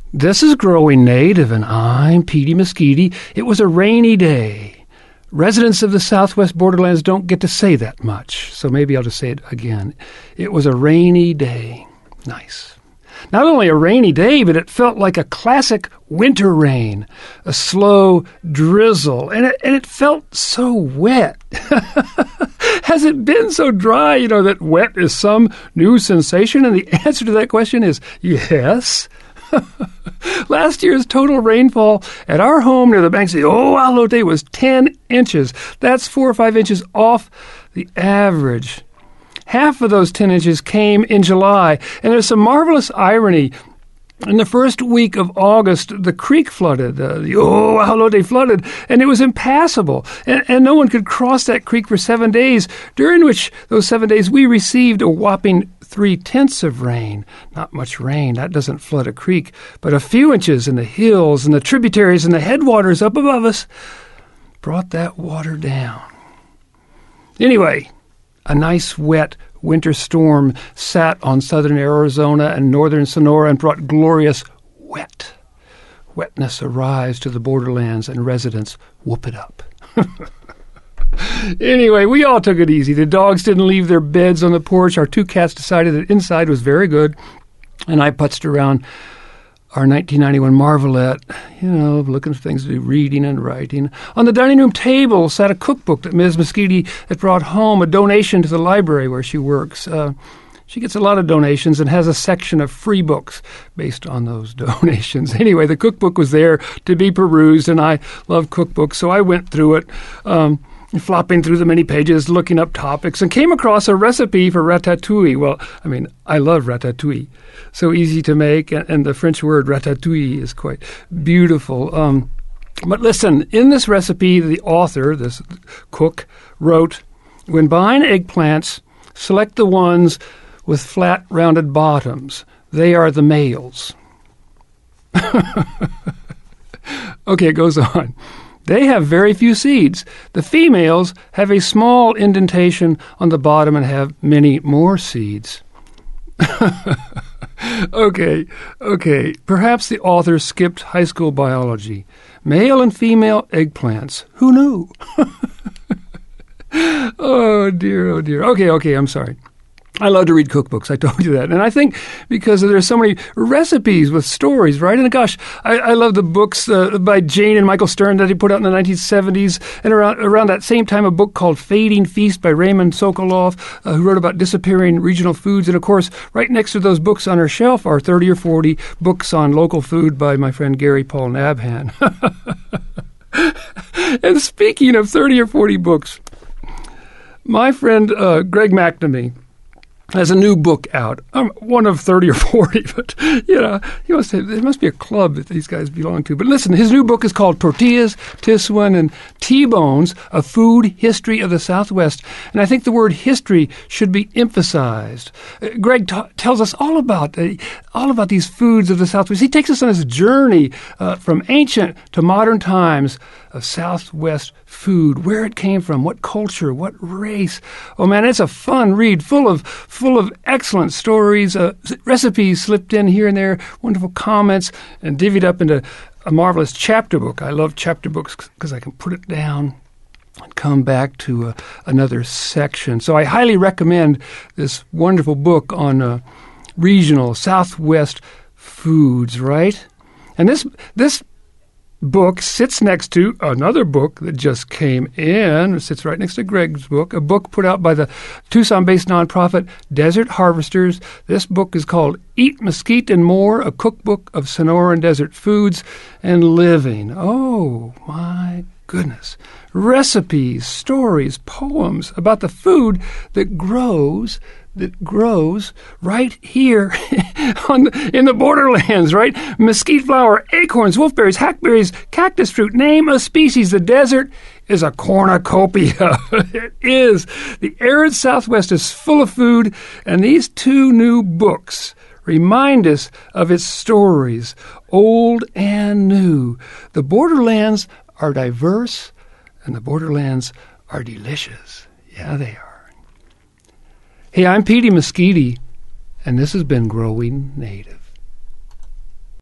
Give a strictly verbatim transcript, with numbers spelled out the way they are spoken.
This is Growing Native, and I'm Petey Mesquite. It was a rainy day. Residents of the Southwest Borderlands don't get to say that much, so maybe I'll just say it again. It was a rainy day. Nice. Not only a rainy day, but it felt like a classic winter rain, a slow drizzle, and it, and it felt so wet. Has it been so dry, you know, that wet is some new sensation? And the answer to that question is yes. Last year's total rainfall at our home near the banks of the Oahalote was ten inches. That's four or five inches off the average. Half of those ten inches came in July, and there's some marvelous irony. In the first week of August, the creek flooded, uh, the Oahalote flooded, and it was impassable, and, and no one could cross that creek for seven days, during which, those seven days, we received a whopping three-tenths of rain. Not much rain, that doesn't flood a creek, but a few inches in the hills and the tributaries and the headwaters up above us brought that water down. Anyway, a nice, wet winter storm sat on southern Arizona and northern Sonora and brought glorious wet. Wetness arrives to the borderlands, and residents whoop it up. Anyway, we all took it easy. The dogs didn't leave their beds on the porch. Our two cats decided that inside was very good, and I putzed around our nineteen ninety-one Marvelette, you know, looking for things to do, reading and writing. On the dining room table sat a cookbook that Miz Mesquite had brought home, a donation to the library where she works. Uh, she gets a lot of donations and has a section of free books based on those donations. Anyway, the cookbook was there to be perused, and I love cookbooks, so I went through it, um, flopping through the many pages, looking up topics, and came across a recipe for ratatouille. Well, I mean, I love ratatouille. So easy to make, and, and the French word ratatouille is quite beautiful. Um, but listen, in this recipe, the author, this cook, wrote, when buying eggplants, select the ones with flat, rounded bottoms. They are the males. Okay, it goes on. They have very few seeds. The females have a small indentation on the bottom and have many more seeds. Okay, okay. Perhaps the author skipped high school biology. Male and female eggplants. Who knew? Oh, dear, oh, dear. Okay, okay, I'm sorry. I love to read cookbooks. I told you that. And I think because there's so many recipes with stories, right? And gosh, I, I love the books uh, by Jane and Michael Stern that he put out in the nineteen seventies. And around around that same time, a book called Fading Feast by Raymond Sokoloff, uh, who wrote about disappearing regional foods. And of course, right next to those books on our shelf are thirty or forty books on local food by my friend Gary Paul Nabhan. And speaking of thirty or forty books, my friend uh, Greg McNamee has a new book out. Um, one of thirty or forty, but, you know, he must have, there must be a club that these guys belong to. But listen, his new book is called Tortillas, Tiswan, and T-Bones, A Food History of the Southwest. And I think the word history should be emphasized. Uh, Greg t- tells us all about uh, all about these foods of the Southwest. He takes us on his journey uh, from ancient to modern times of Southwest food, where it came from, what culture, what race. Oh, man, it's a fun read, full of full of excellent stories, uh, recipes slipped in here and there, wonderful comments, and divvied up into a marvelous chapter book. I love chapter books because I can put it down and come back to uh, another section. So I highly recommend this wonderful book on uh, regional Southwest foods, right? And this this book sits next to another book that just came in. It sits right next to Greg's book, a book put out by the Tucson-based nonprofit Desert Harvesters. This book is called Eat Mesquite and More, a cookbook of Sonora and desert foods and living. Oh, my goodness. Recipes, stories, poems about the food that grows that grows right here on the, in the borderlands, right? Mesquite flower, acorns, wolfberries, hackberries, cactus fruit, name a species. The desert is a cornucopia. It is. The arid Southwest is full of food, and these two new books remind us of its stories, old and new. The borderlands are diverse, and the borderlands are delicious. Yeah, they are. Hey, I'm Petey Mesquite, and this has been Growing Native.